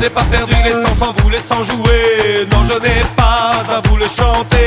n'ai pas perdu l'essence en vous laissant jouer. Non, je n'ai pas à vous le chanter.